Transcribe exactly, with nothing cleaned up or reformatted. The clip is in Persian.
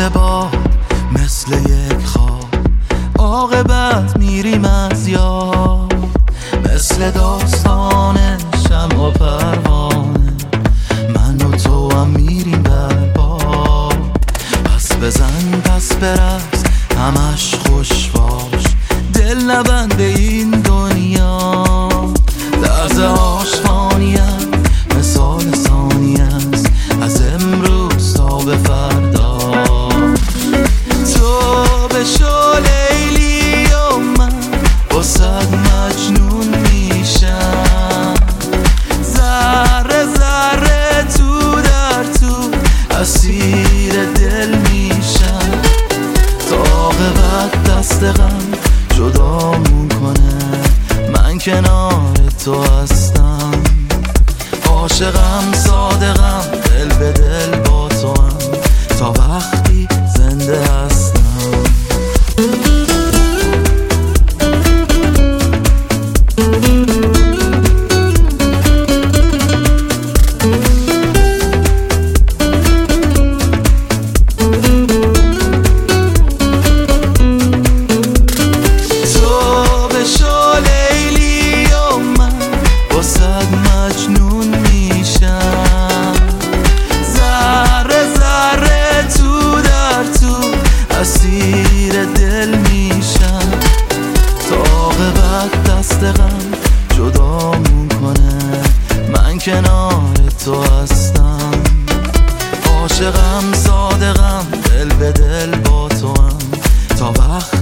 مثل با مثل یک خواب عاقبت میریم از یاد، مثل داستان شمع و پروانه من و تو هم میریم در باد. پس بزن پس برس همش خوش باش، دل نبند به این دنیا. لحظه هاش فانی است، مثال ثانی است، از امروز تا به فردا. تو بشو لیلی و من واسد مجنون میشم، ذره ذره تو در تو اسیر دل میشم، تا عاقبت دست غم جدامون کنه من کنار تو هستم. عاشقم صادقم دل به دل با تو هم تا وقتی زنده هستم. مجنون میشم، ذره ذره تو در تو اسیر دل میشم، تا عاقبت دست غم جدامون کنه من کنار تو هستم. عاشقم صادقم دل به دل با تو هم تا وقت